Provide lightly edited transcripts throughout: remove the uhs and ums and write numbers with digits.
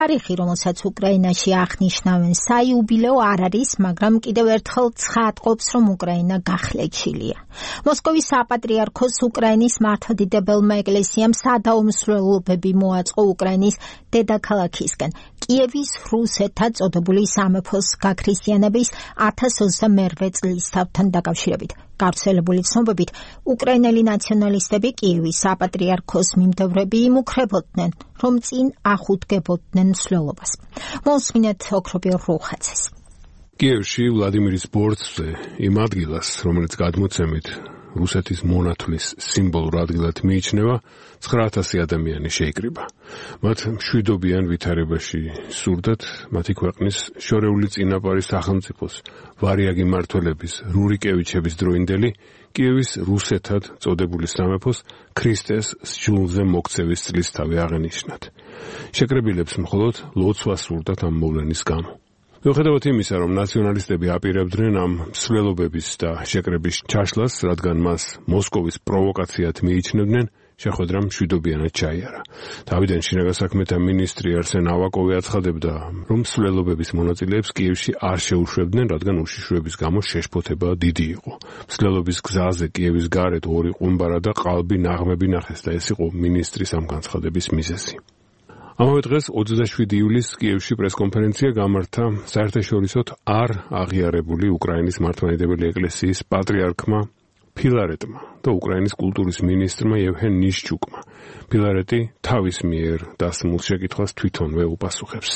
თარიღი, რომელსაც უკრაინაში აღნიშნავენ საიუბილეო არ არის, მაგრამ კიდევ ერთხელ ცხადყოფს, რომ უკრაინა გახლეჩილია. მოსკოვის საპატრიარქოს უკრაინის მართლმადიდებელმა ეკლესიამ სადაო მსვლელობები მოაწყო უკრაინის დედაქალაქისკენ. კიევის რუსეთად წოდებული სამეფოს გაქრისტიანების 1028 წლის თავთან დაკავშირებით. გავრცელებული ცნობებით, უკრაინელი ნაციონალისტები კიევის საპატრიარქოს მიმდევრები იმუქრებოდნენ, რომ წინ ახუდგებოდნენ მსვლელობას. მოსმინეთ ოქრობილ რუხაცეს. კიევში ვლადიმირის ბორცვზე იმ ადგილას, რომელიც გადმოცემით რუსეთის მონათვლის სიმბოლურ ადგილად მიიჩნევა, 9000 ადამიანი შეიკრიბა. მათ მშვიდობიან ვითარებაში სურდათ მათი ქვეყნის შორეული წინაპარის სახელმწიფოს ვარიაგი მმართველების რურიკევიჩების დროინდელი კიევის რუსეთად წოდებული სამეფოს ქრისტეს სჯულზე მოქცევის წლისთავი აღენიშნათ. შეკრებილებს მხოლოდ ლოცვა სურდათ ამ მოვლენის გამო. მიუხედავად იმისა, რომ ნაციონალისტები აპირებდნენ ამ მსვლელობების და შეკრების ჩაშლას, რადგან მას მოსკოვის პროვოკაციად მიიჩნევდნენ, შეხვედრა მშვიდობიანად ჩაიარა. თავიდან შინაგან საქმეთა მინისტრი არსენ ავაკოვი აცხადებდა, რომ მსვლელობების მონაწილეებს კიევში არ შეუშვებდნენ, რადგან უშიშროების გამო შეშფოთება დიდი იყო. მსვლელობის გზაზე კიევის გარეთ ორი ყუმბარა და ყალბი ნაღმები ნახეს და ეს იყო მინისტრის ამ განცხადების მიზეზი. ამავე დღეს 27 ივლისს კიევში პრესკონფერენცია გამართა საერთაშორისოდ არ აღიარებული უკრაინის მართლმადიდებელი ეკლესიის პატრიარქმა ფილარეტმა და უკრაინის კულტურის მინისტრმა ევგენ ნიშჩუკმა. ფილარეტი თავის მიერ დასმულ შეკითხვას თვითონვე უპასუხებს.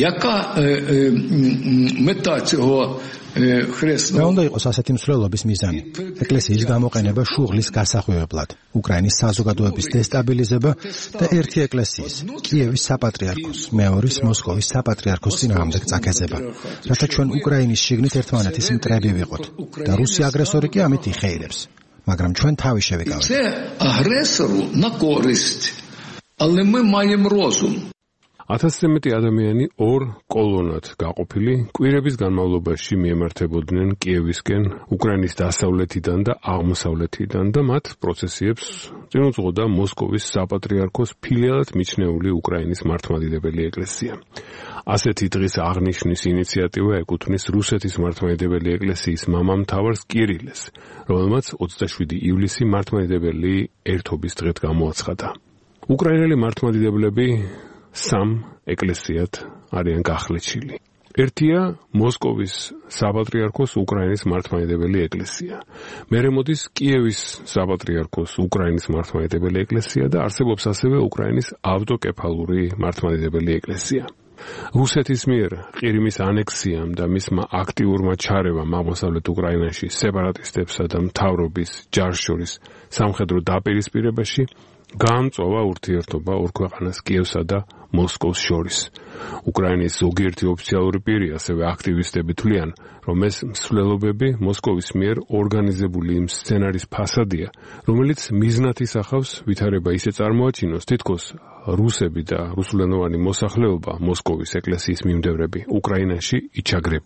რა უნდა იყოს ასეთი მსვლელობის მიზანი? ეკლესიის გამოყენება შუღლის გასახვევებლად, უკრაინის საზოგადოების დესტაბილიზება და ერთი ეკლესიის, კიევის საპატრიარქოს, მეორის მოსკოვის საპატრიარქოს წინააღმდეგ წაქეზება, რათა ჩვენ უკრაინის შიგნით ერთმანეთის მტრები ვიყოთ და რუსი აგრესორი კი ამით იხეირებს, მაგრამ ჩვენ თავი შევიკავეთ. Це агресору на користь, але ми маємо розум. 1000-ზე მეტი ადამიანი ორ კოლონად გაყოფილი კვირების განმავლობაში მიემართებოდნენ კიევისკენ, უკრაინის დასავლეთიდან და აღმოსავლეთიდან და მათ პროცესიებს წინ უძღოდა მოსკოვის საპატრიარქოს ფილიალად მიჩნეული უკრაინის მართლმადიდებელი ეკლესია. ასეთი დღის აღნიშვნის ინიციატივა ეკუთვნის რუსეთის მართლმადიდებელი ეკლესიის მამამთავარს კირილეს, რომელმაც 27 ივლისი მართლმადიდებელი ერთობის დღედ გამოაცხადა. უკრაინელი მართლმადიდებლები სამ ეკლესიად არიან გახლეჩილი. ერთია მოსკოვის საპატრიარქოს უკრაინის მართლმადიდებელი ეკლესია. მერე მოდის კიევის საპატრიარქოს უკრაინის მართლმადიდებელი ეკლესია და არსებობს ასევე უკრაინის ავტოკეფალური მართლმადიდებელი ეკლესია. რუსეთის მიერ ყირიმის ანექსიამ და მისმა აქტიურმა ჩარევამ აღმოსავლეთ უკრაინაში სეპარატისტებსა და მთავრობის ჯარს შორის სამხედრო დაპირისპირებაში გაამწვავა ურთიერთობა ორ ქვეყანას კიევსა და მოსკოვს შორის. უკრაინის ზოგიერთი ოფიციალური პირი, ასევე აქტივისტები თვლიან, რომ ეს მსვლელობები მოსკოვის მიერ ორგანიზებული იმ სცენარის ფასადია, რომელიც მიზნად ისახავს ვითარება ისე წარმოაჩინოს, თითქოს რუსები და რუსულენოვანი მოსახლეობა მოსკოვის ეკლესიის მიმდევრები უკრაინაში იჩაგრებიან.